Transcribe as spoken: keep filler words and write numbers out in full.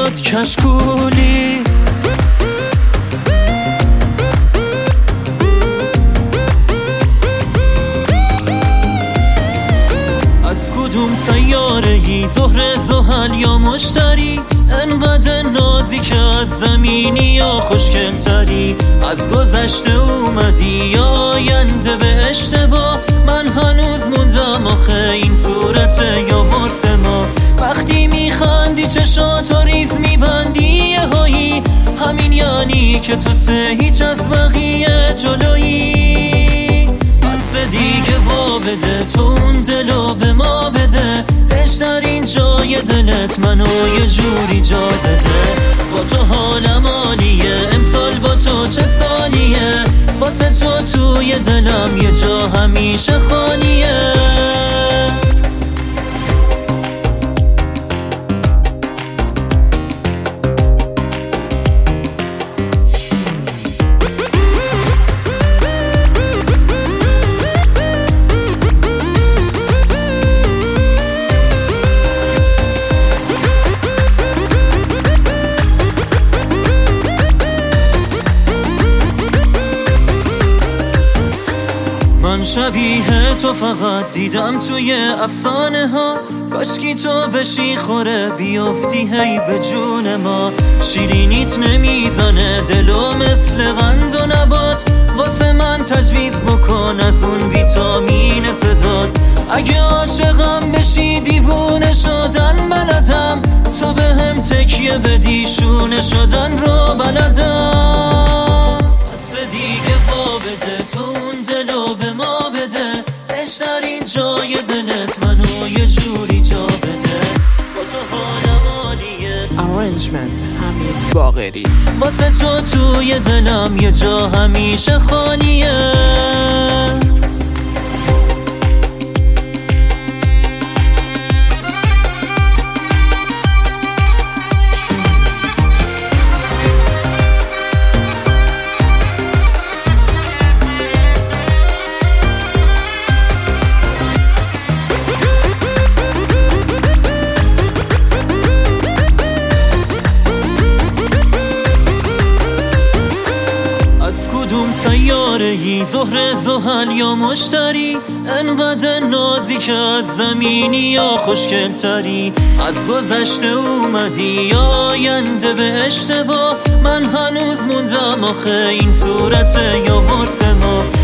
شد کشکولی. از کدوم سیاره‌ای، زهره، زحل یا مشتری؟ انقدر نازی که از زمینی یا خوشگل‌تری. از گذشته اومدی یا آینده به اشتباه؟ من هنوز موندم آخه این صورته یا ورث ما. وقتی میخندی چشاتو ریز میبندی یهایی، همین یعنی که تو سه هیچ از بقیه جلویی. بس دیگه وا بده، تو اون دلو به ما بده. بهترین جای دلت منو یه جوری جا بده. با تو حالم عالیه، امسال با تو چه سالیه. واسه تو توی دلم یه جا همیشه خالیه. من شبیه تو فقط دیدم توی افسانه ها. کاشکی تو بشی خوره بیافتی هی به جون ما. شیرینیت نمیزنه دلو مثل قند و نبات. واسه من تجویز بکن از اون ویتامین صدات. اگه عاشقم بشی دیوونه شدن بلدم. تو به هم تکیه بدی شونه شدن رو بلدم. بس دیگه وا بده، تو اون دلو به ما بده. بهترین جای دلت منو یه جوری جا بده. با تو حالم عالیه. Arrangement حمید باقری. واسه تو توی دلم یه جا همیشه خالیه. سیاره‌ای، زهره، زحل یا مشتری؟ انقدر نازی که از زمینی یا خوشگل‌تری. از گذشته اومدی یا آینده به اشتباه؟ من هنوز موندم آخه این صورته یا ورث ما.